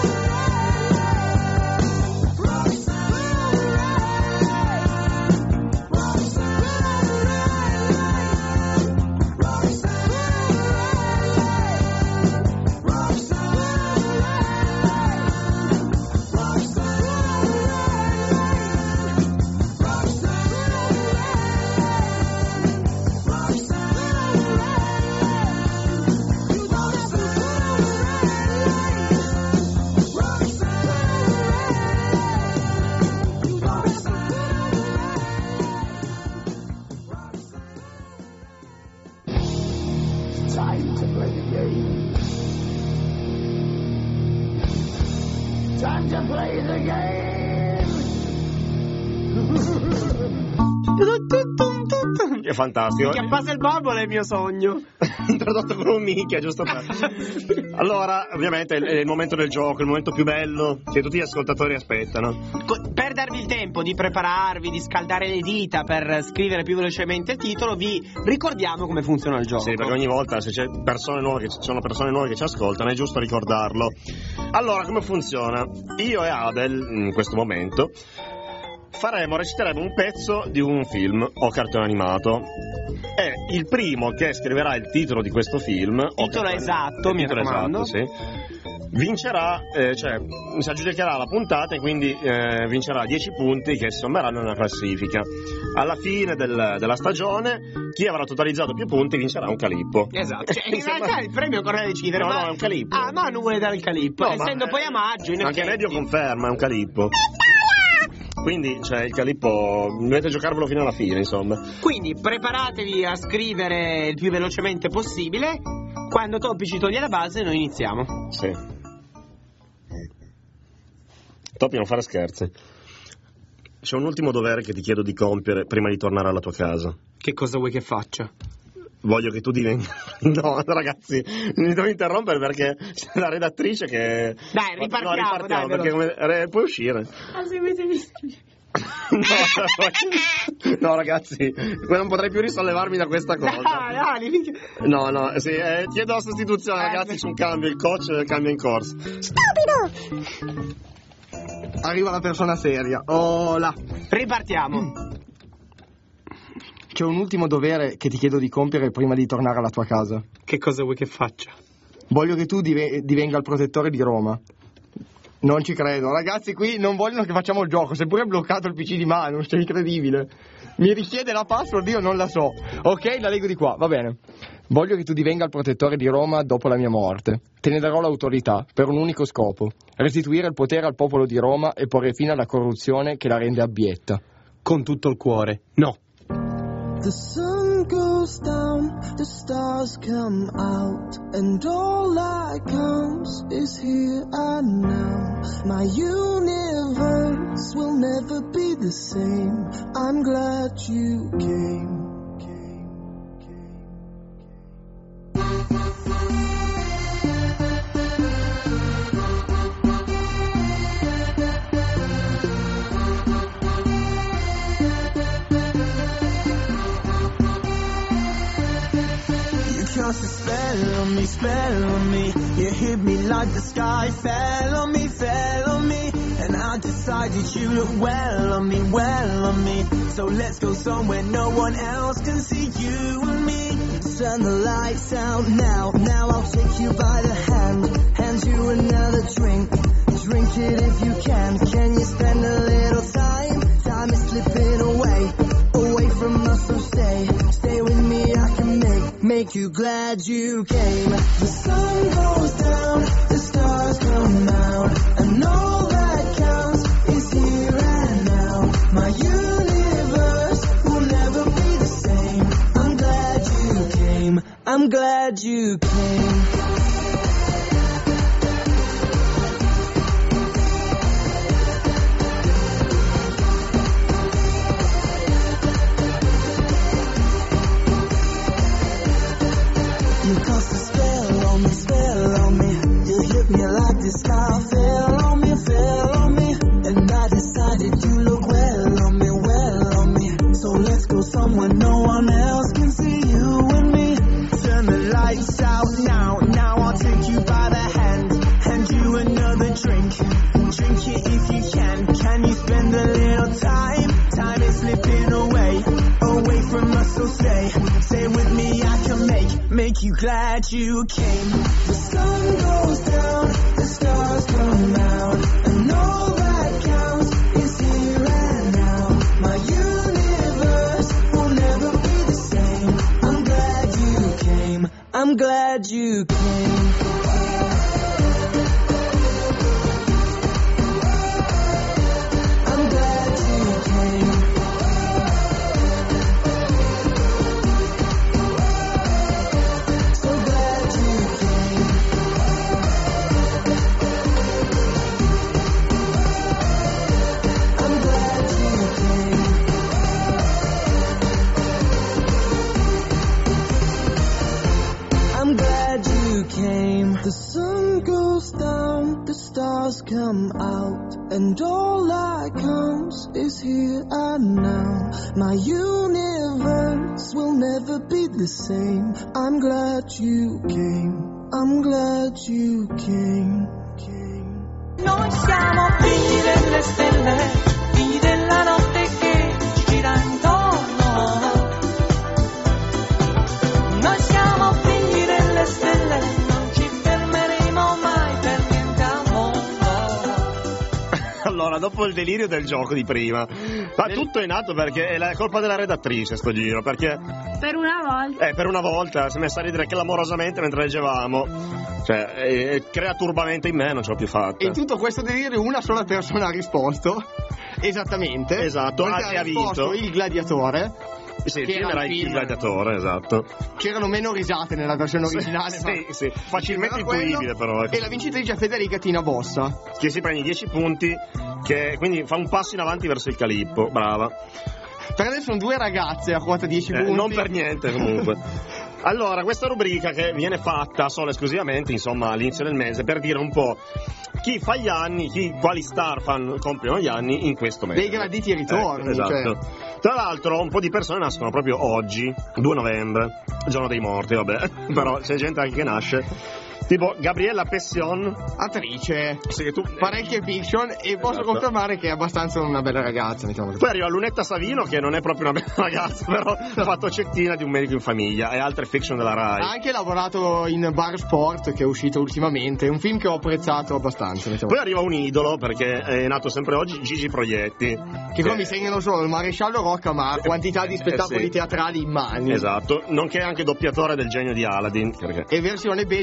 Time to play the game. Time to play the game. È fantastico. Che passa il babbo è il mio sogno. Introdotto con un minchia, giusto per... Allora, ovviamente è il momento del gioco, il momento più bello che tutti gli ascoltatori aspettano. Per darvi il tempo di prepararvi, di scaldare le dita per scrivere più velocemente il titolo, vi ricordiamo come funziona il gioco. Sì, perché ogni volta se c'è persone nuove ci sono persone nuove che ci ascoltano, è giusto ricordarlo. Allora, come funziona? Io e Abel, in questo momento, reciteremo un pezzo di un film o cartone animato. E il primo che scriverà il titolo di questo film, titolo esatto, mi raccomando, sì, vincerà, cioè si aggiudicherà la puntata e quindi vincerà 10 punti che si sommeranno nella classifica. Alla fine della stagione, chi avrà totalizzato più punti vincerà un calippo. Esatto, cioè, in realtà il premio ancora da decidere. No, è un calippo. Ah, ma non vuole dare il calippo, No, essendo poi a maggio. Anche Medio conferma, è un calippo. Quindi, cioè, il calippo dovete giocarvelo fino alla fine, insomma. Quindi preparatevi a scrivere il più velocemente possibile. Quando Topi ci toglie la base, noi iniziamo. Sì. Topi, non fare scherzi. C'è un ultimo dovere che ti chiedo di compiere prima di tornare alla tua casa. Che cosa vuoi che faccia? Voglio che tu divenga... No, ragazzi, mi devo interrompere perché c'è la redattrice che... Dai, ripartiamo, dai, perché puoi uscire. Ah, se avete visto... No, ragazzi, non potrei più risollevarmi da questa cosa. No, sì, chiedo la sostituzione, ragazzi, c'è un cambio, il coach cambia in corso. Stupido! Arriva la persona seria. Oh là. Ripartiamo. C'è un ultimo dovere che ti chiedo di compiere prima di tornare alla tua casa. Che cosa vuoi che faccia? Voglio che tu divenga il protettore di Roma. Non ci credo, ragazzi, qui non vogliono che facciamo il gioco, seppure è bloccato il PC di mano, è incredibile. Mi richiede la password, io non la so. Ok, la leggo di qua, va bene. Voglio che tu divenga il protettore di Roma dopo la mia morte. Te ne darò l'autorità per un unico scopo: restituire il potere al popolo di Roma e porre fine alla corruzione che la rende abietta. con tutto il cuore. No. The sun goes down, the stars come out, and all that counts is here and now. My universe will never be the same. I'm glad you came. Cast a spell on me. You hit me like the sky fell on me. And I decided you look well on me. So let's go somewhere no one else can see you and me. Turn the lights out now. Now I'll take you by the hand you another drink. Drink it if you can. Can you spend a little time? Time is slipping away from us, so stay with me. I can make you glad you came. The sun goes down, the stars come out, and all that counts is here and now. My universe will never be the same. I'm glad you came. I'm glad you came. You cast a spell on me. You hit me like the sky fell on me. And I decided you look well on me. So let's go somewhere no one else can see you and me. Turn the lights out now. Now I'll take you by the hand you another drink. Drink it if you can. Can you spend a little time? Time is slipping away from us, so stay with me. I can make you glad you came. The sun goes down, the stars come out, and all that counts is here and now. My universe will never be the same. I'm glad you came. I'm glad you came. I'm glad you came. The sun goes down, the stars come out, and all that counts is here and now. My universe will never be the same. I'm glad you came. I'm glad you came. Noi siamo figli delle stelle, figli della notte che ci gira intorno. Noi siamo figli delle stelle, non ci fermeremo mai per niente al mondo. Allora, dopo il delirio del gioco di prima, ma tutto è nato perché è la colpa della redattrice sto giro, perché per una volta si è messa a ridere clamorosamente mentre leggevamo. Cioè, crea turbamento in me, non ce l'ho più fatta. E in tutto questo delirio una sola persona ha risposto. Esattamente. Esatto, ha vinto il gladiatore. Sì, il film era il gladiatore, esatto. C'erano meno risate nella versione originale. Sì, facilmente intuibile però. E la vincitrice è Federica Tina Bossa, che si prende 10 punti, che quindi fa un passo in avanti verso il Calippo. Brava. Per adesso sono due ragazze a quota 10 punti. Non per niente comunque. Allora, questa rubrica che viene fatta solo esclusivamente, insomma, all'inizio del mese, per dire un po' chi fa gli anni, quali star compiono gli anni in questo mese. Dei graditi ritorni. Esatto. Cioè. Tra l'altro, un po' di persone nascono proprio oggi, 2 novembre, giorno dei morti, vabbè, però c'è gente anche che nasce. Tipo Gabriella Pession, attrice, sì, tu, parecchie fiction, e posso confermare che è abbastanza una bella ragazza, diciamo così. Poi arriva Lunetta Savino, che non è proprio una bella ragazza, però ha fatto Cettina di Un medico in famiglia e altre fiction della Rai. Ha anche lavorato in Bar Sport, che è uscito ultimamente, un film che ho apprezzato abbastanza, diciamo. Poi arriva un idolo, perché è nato sempre oggi, Gigi Proietti, che qua mi segnano solo il maresciallo Rocca, ma quantità di spettacoli teatrali immani. Esatto, nonché anche doppiatore del genio di Aladdin, perché... e versione becera nel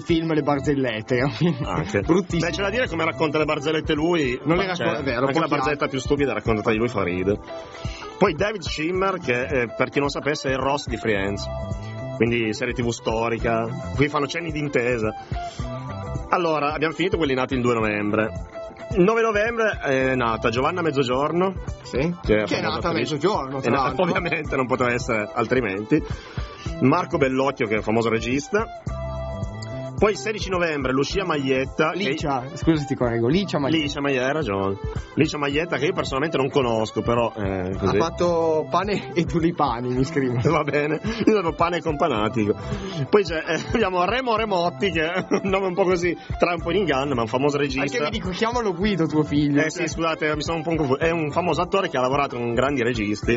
film Le barzellette. Anche. Bruttissimo. Beh, c'è da dire come racconta le barzellette lui. Non le racconta, vero, anche la barzelletta più stupida raccontata di lui fa ride. Poi David Schwimmer, che per chi non sapesse è il Ross di Friends, quindi serie TV storica, qui fanno cenni d'intesa. Allora, abbiamo finito quelli nati il 2 novembre. Il 9 novembre è nata Giovanna Mezzogiorno, sì, che è nata a mezzogiorno, tra l'altro. Ovviamente non poteva essere altrimenti. Marco Bellocchio, che è un famoso regista. Poi il 16 novembre Lucia Maglietta. Scusa ti correggo, Licia Maglietta, hai ragione. Licia Maglietta, che io personalmente non conosco, però così. Ha fatto Pane e tulipani, mi scrivo. Va bene, io sono Pane con Panatico. Poi abbiamo Remo Remotti, che è un nome un po' così, tra un po' in inganno, ma è un famoso regista. Anche mi dico, chiamalo Guido tuo figlio. Sì, scusate, mi sono un po' confuso. È un famoso attore che ha lavorato con grandi registi.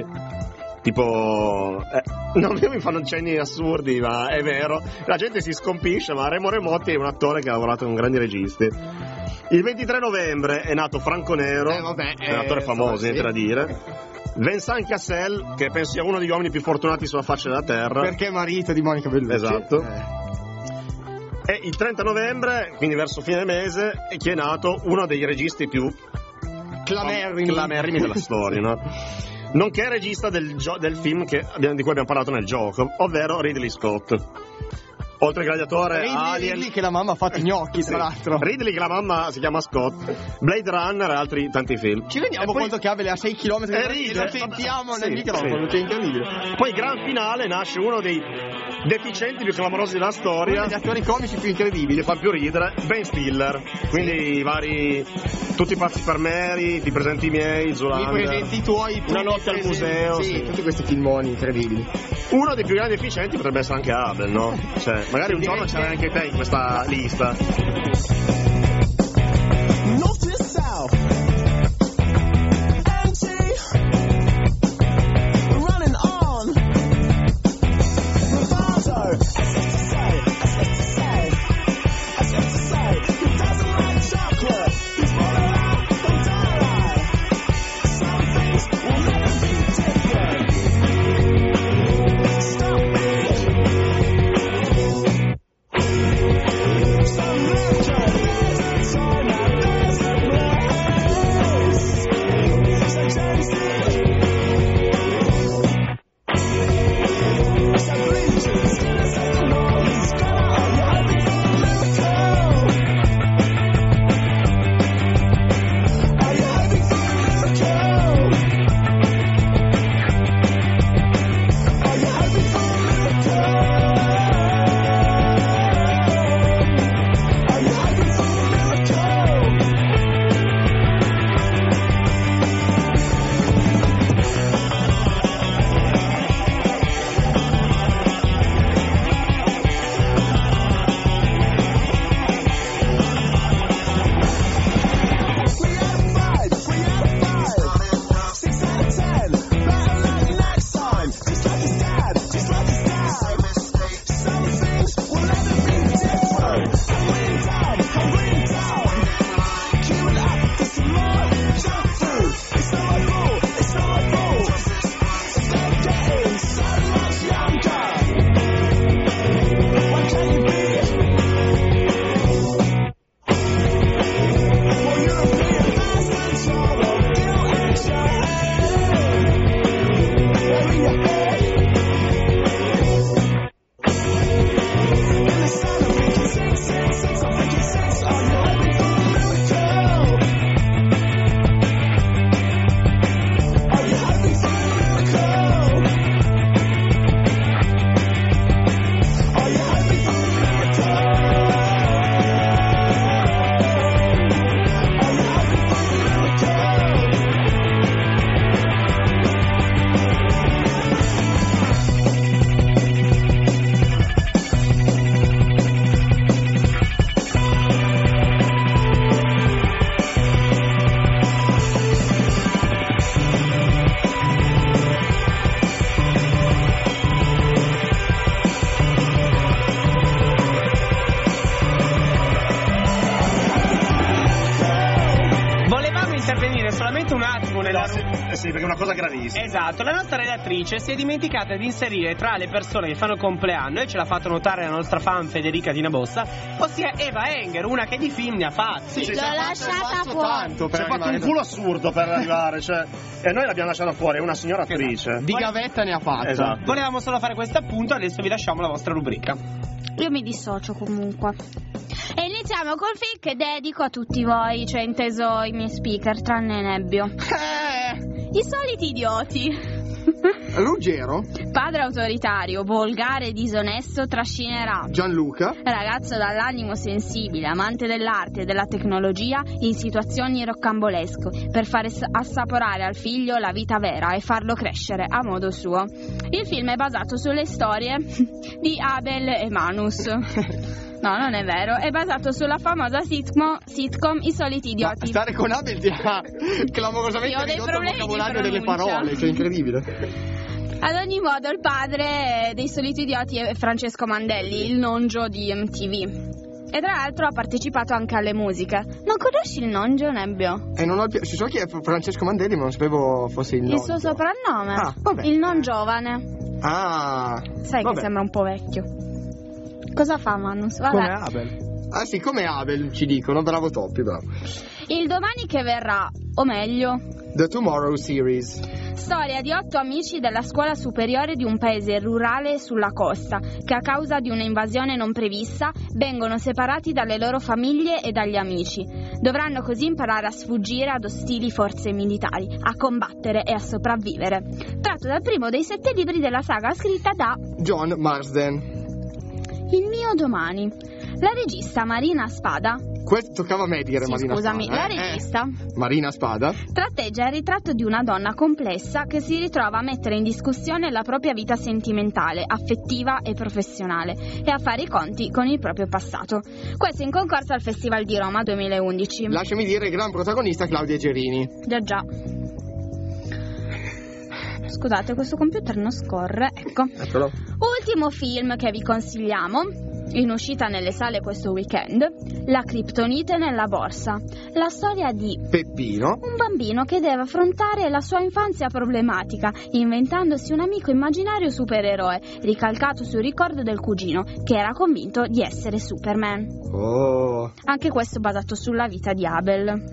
Tipo, non mi fanno cenni assurdi, ma è vero. La gente si scompisce, ma Remo Remotti è un attore che ha lavorato con grandi registi. Il 23 novembre è nato Franco Nero, è un attore famoso, niente da dire. Vincent Cassel, che penso sia uno degli uomini più fortunati sulla faccia della terra. Perché è marito di Monica Bellucci. Esatto. E il 30 novembre, quindi verso fine mese, è che è nato uno dei registi più clamerrimi della storia, no? Nonché regista del film di cui abbiamo parlato nel gioco, ovvero Ridley Scott. Oltre al Gladiatore, Ridley che la mamma ha fatto i gnocchi, tra l'altro. Ridley che la mamma si chiama Scott, Blade Runner e altri tanti film. Ci rendiamo conto che Abele a 6 km e lo sentiamo nel microfono, c'è incredibile. Poi gran finale nasce uno dei deficienti più clamorosi della storia, uno degli attori comici più incredibili, che fa più ridere, Ben Stiller. Quindi i vari Tutti pazzi per Mary, Ti presenti i miei, Zoolander, I presenti tuoi, Una notte al museo, sì, tutti questi filmoni incredibili. Uno dei più grandi deficienti potrebbe essere anche Abel, no? Cioè, magari un giorno c'era anche te in questa lista. Sì, perché è una cosa gravissima. Esatto, la nostra redattrice si è dimenticata di inserire tra le persone che fanno il compleanno, e ce l'ha fatto notare la nostra fan Federica Tinabossa, ossia Eva Enger, una che di film ne ha fatti. L'ho lasciata fuori. Si è fatto un culo assurdo per arrivare, cioè, e noi l'abbiamo lasciata fuori, è una signora attrice. Di gavetta ne ha fatta. Esatto. Volevamo solo fare questo appunto, adesso vi lasciamo la vostra rubrica. Io mi dissocio comunque. E iniziamo col film che dedico a tutti voi, cioè inteso i miei speaker, tranne Nebbio. I soliti idioti. Ruggero, Padre autoritario, volgare e disonesto, trascinerà Gianluca, ragazzo dall'animo sensibile, amante dell'arte e della tecnologia, in situazioni roccambolesche, per fare assaporare al figlio la vita vera e farlo crescere a modo suo. Il film è basato sulle storie di Abel e Manus. No, non è vero, è basato sulla famosa sitcom I soliti idioti. Stare con Abel ti ha clamorosamente ridotto il vocabolario delle parole, cioè incredibile. Ad ogni modo, il padre dei soliti idioti è Francesco Mandelli, il nongio di MTV. E tra l'altro ha partecipato anche alle musiche. Non conosci il nongio, Nebbio? Non ho si so chi è Francesco Mandelli, ma non sapevo fosse il nongio. Il suo soprannome? Ah, vabbè. Il non giovane. Ah, sai vabbè. Che sembra un po' vecchio. Cosa fa Manus? Vabbè. Come Abel. Ah sì, come Abel ci dicono, bravo Toppi, bravo. Il domani che verrà, o meglio The Tomorrow Series. Storia di 8 amici della scuola superiore di un paese rurale sulla costa, che a causa di un'invasione non prevista vengono separati dalle loro famiglie e dagli amici. Dovranno così imparare a sfuggire ad ostili forze militari, a combattere e a sopravvivere. Tratto dal primo dei 7 libri della saga scritta da John Marsden. Il mio domani. La regista Marina Spada. Questo toccava a me dire sì, Marina scusami, Spada. La regista Marina Spada tratteggia il ritratto di una donna complessa che si ritrova a mettere in discussione la propria vita sentimentale, affettiva e professionale e a fare i conti con il proprio passato. Questo in concorso al Festival di Roma 2011. Lasciami dire, gran protagonista Claudia Gerini. Già. Scusate, questo computer non scorre, ecco. Eccolo. Ultimo film che vi consigliamo, in uscita nelle sale questo weekend, La criptonite nella borsa. La storia di Peppino, un bambino che deve affrontare la sua infanzia problematica, inventandosi un amico immaginario supereroe, ricalcato sul ricordo del cugino, che era convinto di essere Superman. Oh. Anche questo basato sulla vita di Abel.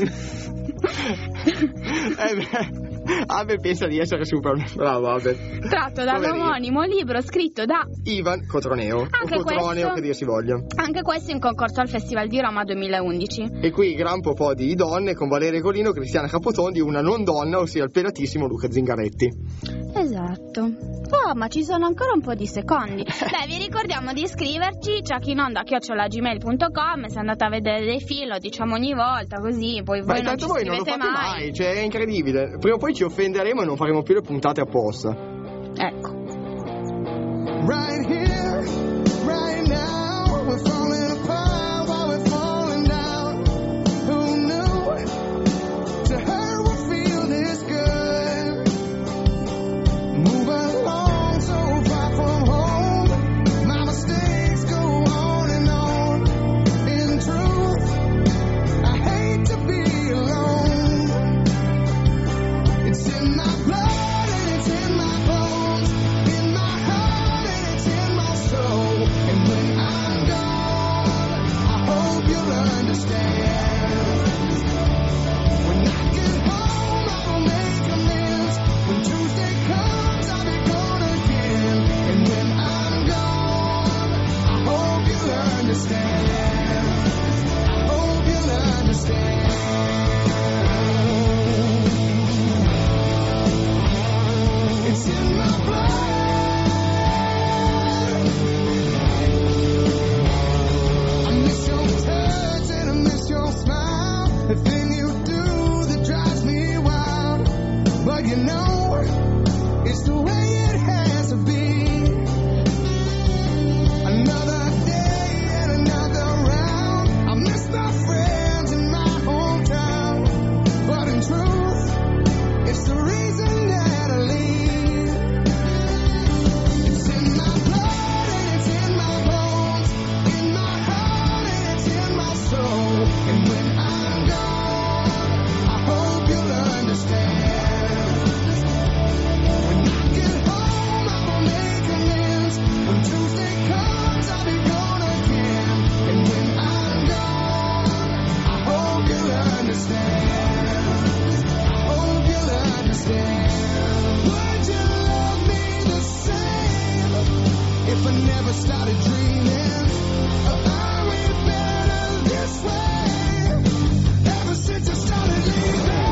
Abel pensa di essere Superman. Bravo Abel. Tratto dall'omonimo libro scritto da Ivan Cotroneo. Anche o Cotroneo questo, che dir si voglia. Anche questo in concorso al Festival di Roma 2011. E qui gran po' di donne con Valeria Golino, Cristiana Capotondi, una non donna, ossia il pelatissimo Luca Zingaretti. Esatto. Oh, ma ci sono ancora un po' di secondi. Beh, vi ricordiamo di iscriverci ciachinonda@gmail.com. Se andate a vedere dei film, lo diciamo ogni volta, così poi voi non ci voi non lo scrivete fate mai, cioè è incredibile. Prima o poi ci offenderemo e non faremo più le puntate apposta. Ecco. Right here, right now, we're falling apart while we're falling down. Who knew? To her we'll feel this good. Move along so far from home. My mistakes go on and on. In truth, I hate to be alone. It's in my blood and it's in my bones. In my heart and it's in my soul. And when I started dreaming, are we better this way? Ever since I started leaving.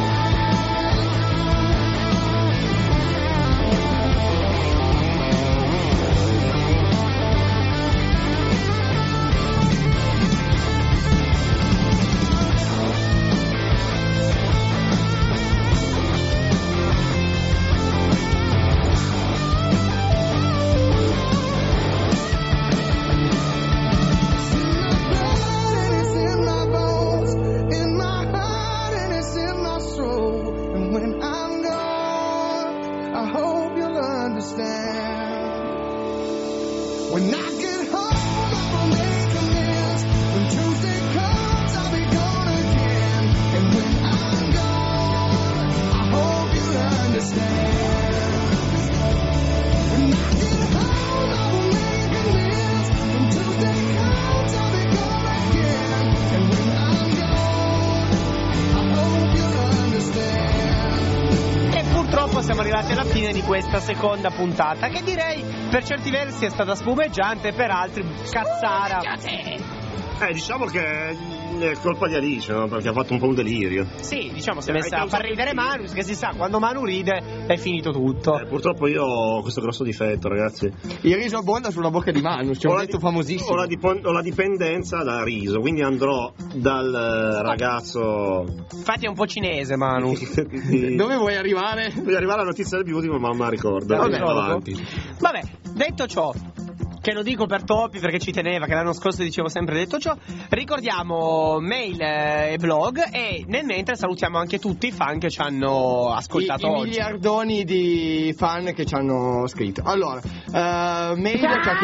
Siamo arrivati alla fine di questa seconda puntata, che direi per certi versi è stata spumeggiante, per altri cazzara. Diciamo che è colpa di Alice, no? Perché ha fatto un po' un delirio. Sì, diciamo, si è messa a far ridere Manu, che si sa, quando Manu ride è finito tutto. Purtroppo io ho questo grosso difetto, ragazzi. Il riso abbonda sulla bocca di Manu, c'è un detto famosissimo. Ho la dipendenza da riso, quindi andrò dal ragazzo. Infatti è un po' cinese, Manu. Dove vuoi arrivare? Voglio arrivare alla notizia del beauty, ma mamma ricorda. Vabbè, detto ciò, che lo dico per Topi perché ci teneva, che l'anno scorso dicevo sempre detto ciò, ricordiamo mail e blog, e nel mentre salutiamo anche tutti i fan che ci hanno ascoltato I oggi. miliardoni di fan che ci hanno scritto. Allora, mail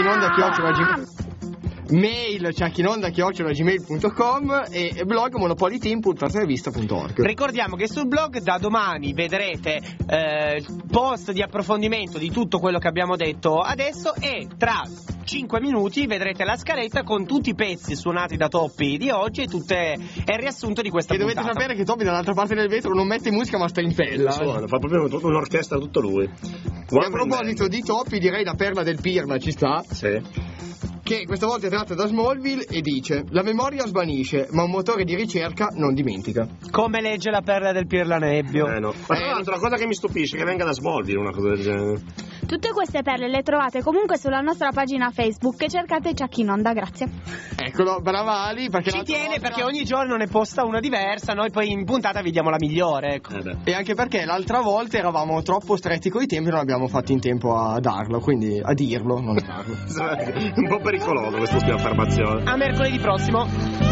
ciachinonda@gmail.com e blog monopoliteam.rivista.org. Ricordiamo che sul blog da domani vedrete post di approfondimento di tutto quello che abbiamo detto adesso, e tra 5 minuti vedrete la scaletta con tutti i pezzi suonati da Toppi di oggi e il riassunto di questa puntata. Dovete sapere che Toppi dall'altra parte del vetro non mette musica ma sta in pella. Fa proprio un'orchestra tutto lui. E a proposito di Toppi, direi la perla del Pirla ci sta. Sì. Che questa volta è tratta da Smallville e dice: la memoria svanisce, ma un motore di ricerca non dimentica. Come legge la perla del Pirla Nebbio. No. Ma tra l'altro la cosa che mi stupisce è che venga da Smallville una cosa del genere. Tutte queste perle le trovate comunque sulla nostra pagina Facebook, e cercate Chuck in Onda, grazie. Eccolo, brava Ali, perché ci tiene perché ogni giorno ne posta una diversa, noi poi in puntata vi diamo la migliore, ecco. E anche perché l'altra volta eravamo troppo stretti coi tempi e non abbiamo fatto in tempo a darlo, quindi a dirlo, non a darlo. Un po' pericoloso questa sua affermazione. A mercoledì prossimo.